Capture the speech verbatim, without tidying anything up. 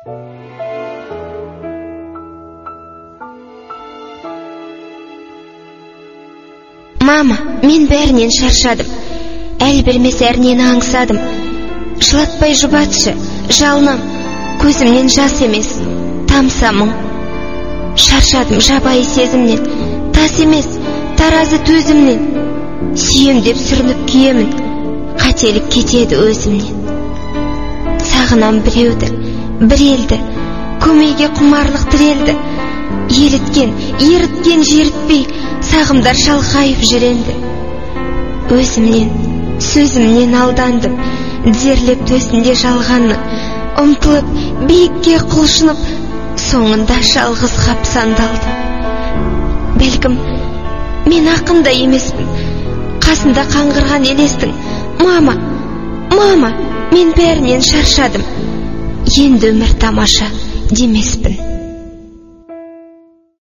Мама, мен бәрінен шаршадым. Әл білмес әрнені аңсадым. Жылатпай жұбатшы, жалынам. Көзімнен жас емес, тамса мұң. Шаршадым жабайы сезімнен. Тас емес, таразы төзімнен. Сүйем деп сүрініп күйемін. Қателік кетеді өзімнен. Сағынам біреуді, бір елді. Көмейге құмарлық тірелді. Еліткен, еріткен жерітпей, сағымдар шалқайып жүренді. Өзімнен, сөзімнен алдандым. Дізерлеп төсінде жалғанның. Ұмтылып, биікке құлшынып, соңында жалғыз қап сандалдым. Бәлкім, мен ақында емеспін. Қасында қаңғырған елестің. Мама, мама, мен бәрінен шаршадым. Енді өмір тамаша демеспін.